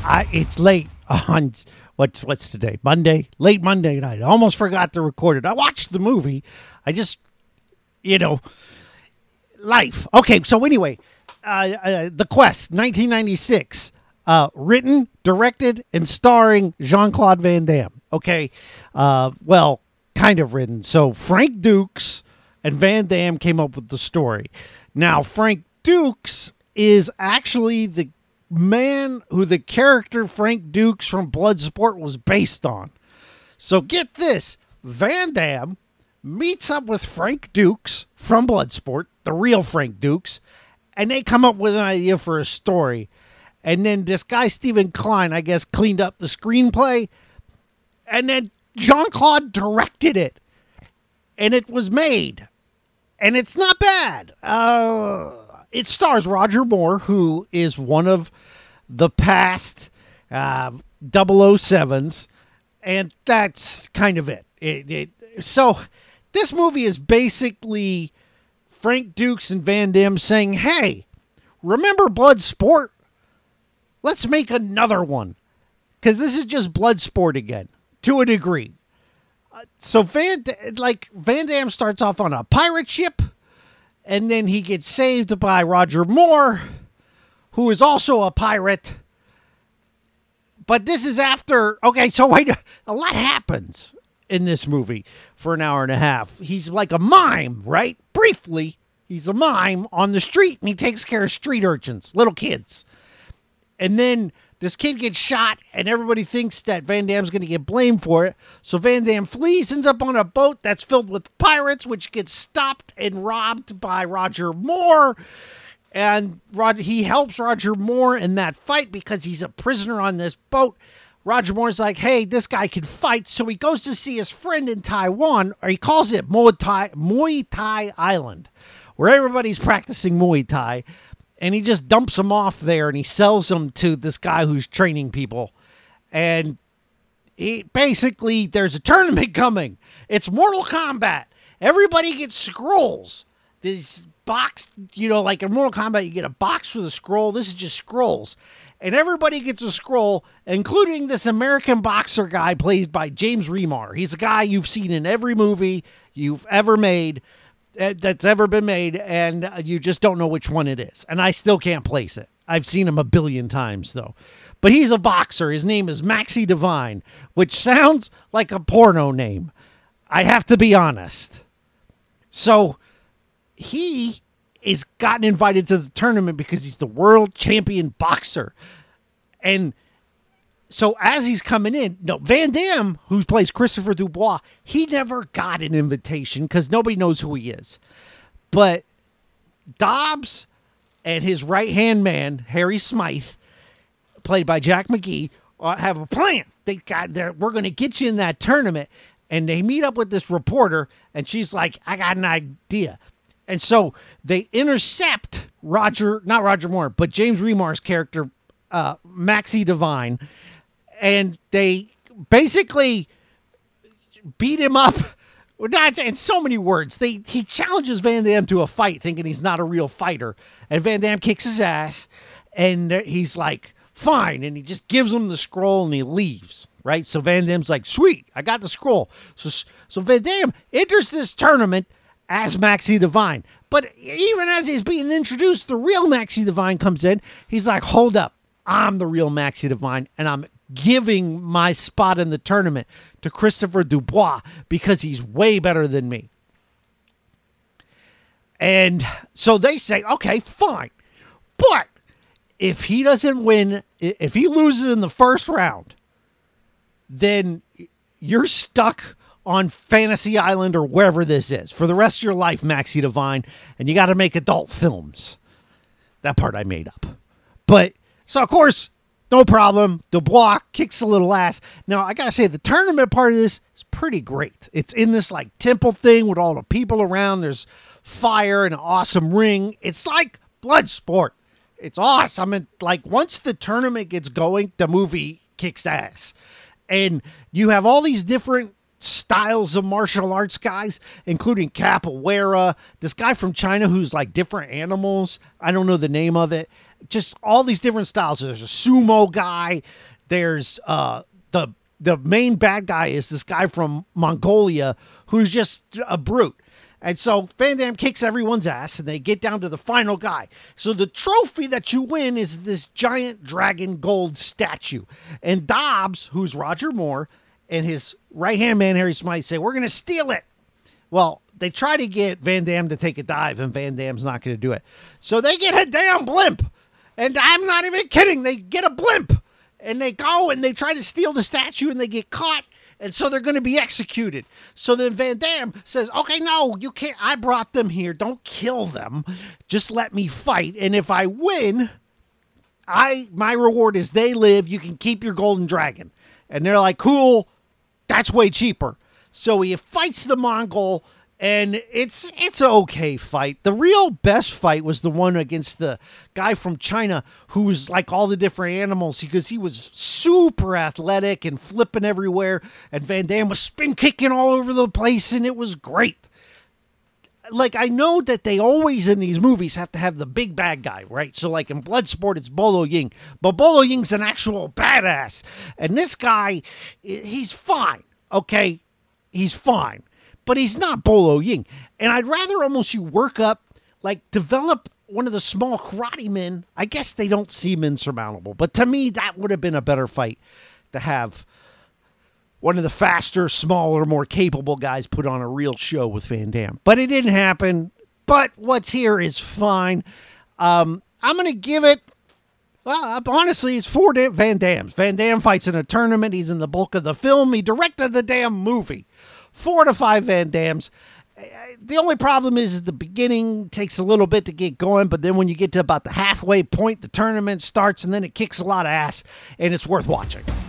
It's late on what's today? Monday, late Monday night. I almost forgot to record it. I watched the movie. I just, life. Okay, so anyway, The Quest, 1996, written, directed, and starring Jean-Claude Van Damme. Okay, well, kind of written. So Frank Dukes and Van Damme came up with the story. Now, Frank Dukes is actually the man who the character Frank Dukes from Bloodsport was based on. So get this, Van Damme meets up with Frank Dukes from Bloodsport, the real Frank Dukes, and they come up with an idea for a story. And then this guy, Stephen Klein, I guess, cleaned up the screenplay, and then Jean-Claude directed it, and it was made. And it's not bad. It stars Roger Moore, who is one of the past 007s, and that's kind of it. So this movie is basically Frank Dukes and Van Damme saying, hey, remember Bloodsport? Let's make another one, because this is just Bloodsport again, to a degree. So Van Damme starts off on a pirate ship, and then he gets saved by Roger Moore, who is also a pirate. But this is after... Okay, so wait, a lot happens in this movie for an hour and a half. He's like a mime, right? Briefly, he's a mime on the street, and he takes care of street urchins, little kids. And then this kid gets shot, and everybody thinks that Van Damme's going to get blamed for it. So Van Damme flees, ends up on a boat that's filled with pirates, which gets stopped and robbed by Roger Moore. And he helps Roger Moore in that fight because he's a prisoner on this boat. Roger Moore's like, hey, this guy can fight. So he goes to see his friend in Taiwan, or he calls it Muay Thai Island, where everybody's practicing Muay Thai. And he just dumps them off there, and he sells them to this guy who's training people. And basically, there's a tournament coming. It's Mortal Kombat. Everybody gets scrolls. This box, like in Mortal Kombat, you get a box with a scroll. This is just scrolls. And everybody gets a scroll, including this American boxer guy played by James Remar. He's a guy you've seen in every movie you've ever made. That's ever been made, and you just don't know which one it is. And I still can't place it. I've seen him a billion times, though. But he's a boxer. His name is Maxi Divine, which sounds like a porno name. I have to be honest. So he is gotten invited to the tournament because he's the world champion boxer. And so as he's coming in, Van Damme, who plays Christopher Dubois, he never got an invitation because nobody knows who he is. But Dobbs and his right-hand man, Harry Smythe, played by Jack McGee, have a plan. We're going to get you in that tournament. And they meet up with this reporter, and she's like, I got an idea. And so they intercept not Roger Moore, but James Remar's character, Maxi Divine, and they basically beat him up. Not in so many words. He challenges Van Damme to a fight, thinking he's not a real fighter. And Van Damme kicks his ass, and he's like, fine. And he just gives him the scroll, and he leaves, right? So Van Damme's like, sweet, I got the scroll. So Van Damme enters this tournament as Maxi Divine. But even as he's being introduced, the real Maxi Divine comes in. He's like, hold up. I'm the real Maxi Divine, and I'm giving my spot in the tournament to Christopher Dubois because he's way better than me. And so they say, okay, fine. But if he doesn't win, if he loses in the first round, then you're stuck on Fantasy Island or wherever this is for the rest of your life, Maxi Divine, and you got to make adult films. That part I made up. But, so of course, no problem. Dubois kicks a little ass. Now, I got to say, the tournament part of this is pretty great. It's in this, like, temple thing with all the people around. There's fire and an awesome ring. It's like Bloodsport. It's awesome. And, like, once the tournament gets going, the movie kicks ass. And you have all these different styles of martial arts guys, including capoeira, this guy from China who's like different animals. I don't know the name of it. just all these different styles. There's a sumo guy. There's the main bad guy is this guy from Mongolia who's just a brute. And so Van Damme kicks everyone's ass, and they get down to the final guy. So the trophy that you win is this giant dragon gold statue. And Dobbs, who's Roger Moore, and his right-hand man, Harry Smythe, say, we're going to steal it. Well, they try to get Van Damme to take a dive, and Van Damme's not going to do it. So they get a damn blimp. And I'm not even kidding. They get a blimp. And they go, and they try to steal the statue, and they get caught. And so they're going to be executed. So then Van Damme says, okay, no, you can't. I brought them here. Don't kill them. Just let me fight. And if I win, my reward is they live. You can keep your golden dragon. And they're like, cool. That's way cheaper. So he fights the Mongol, and it's an okay fight. The real best fight was the one against the guy from China who's like all the different animals, because he was super athletic and flipping everywhere, and Van Damme was spin kicking all over the place, and it was great. Like, I know that they always in these movies have to have the big bad guy, right? So like in Bloodsport, it's Bolo Ying. But Bolo Ying's an actual badass. And this guy, he's fine, okay? He's fine. But he's not Bolo Ying. And I'd rather almost you work up, like develop one of the small karate men. I guess they don't seem insurmountable. But to me, that would have been a better fight to have one of the faster, smaller, more capable guys put on a real show with Van Damme. But it didn't happen. But what's here is fine. I'm going to give it, well, honestly, it's 4 Van Dammes. Van Damme fights in a tournament. He's in the bulk of the film. He directed the damn movie. 4 to 5 Van Dammes. The only problem is the beginning takes a little bit to get going, but then when you get to about the halfway point, the tournament starts, and then it kicks a lot of ass, and it's worth watching.